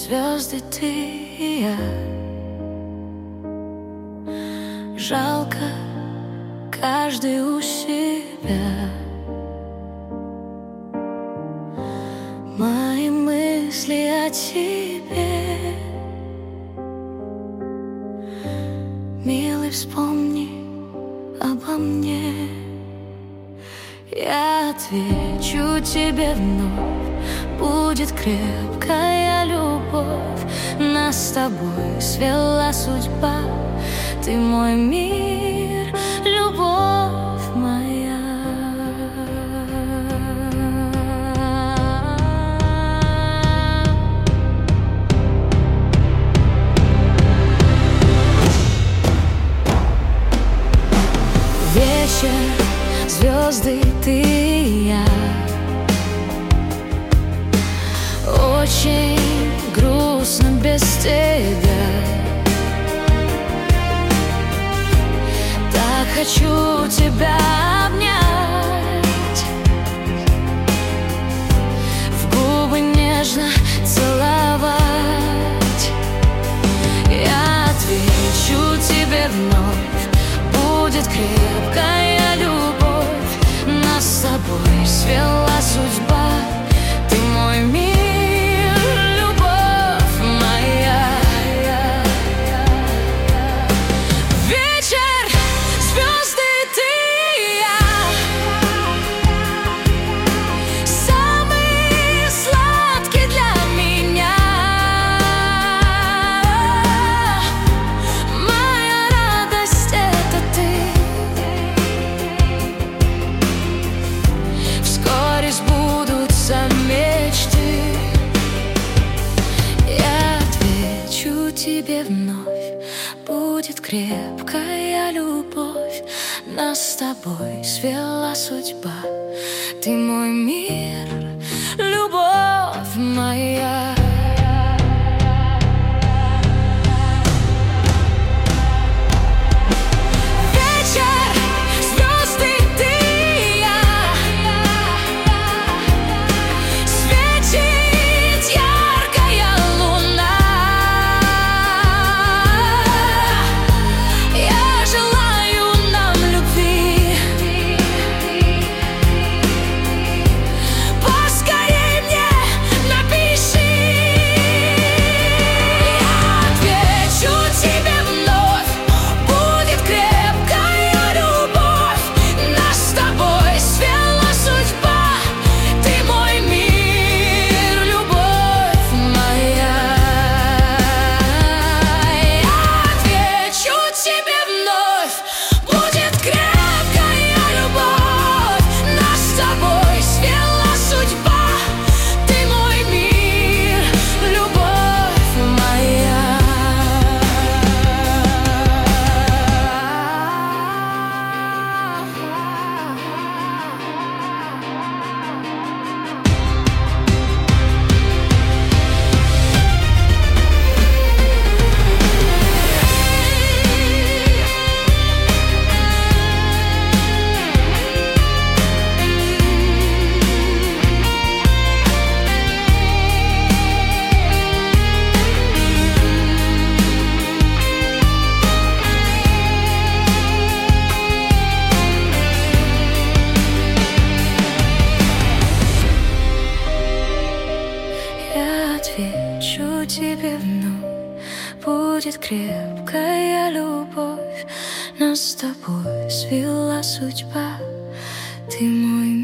звезды ты и я. Жалко, каждый у себя. Мои мысли о тебе, милый, вспомни обо мне. Я отвечу тебе вновь, будет крепкая любовь. Нас с тобой свела судьба, ты мой мир, любовь моя. Вечер, звезды, ты и я. Очень грустно без тебя. Так хочу тебя обнять, в губы нежно целовать. Я отвечу тебе вновь, будет крепкая любовь. Нас с тобой свела судьба, ты мой мир, любовь моя. Вечер, звезды, ты и я. Самый сладкий для меня. Моя радость — это ты. Вскоре сбудутся мечты. Я отвечу тебе вновь, будет крепкая любовь. Нас с тобой свела судьба, ты мой мир, любовь моя. Вечер, звезды, ты и я. Светит яркая луна. Я желаю нам любви. Поскорей мне напиши. Я отвечу тебе вновь, будет крепкая любовь. Нас с тобой свела судьба, ты мой мир, любовь моя. Я отвечу тебе вновь, будет крепкая любовь. Нас с тобой свела судьба, ты мой мир, любовь моя. Я отвечу тебе вновь, будет крепкая любовь. Нас с тобой свела судьба, ты мой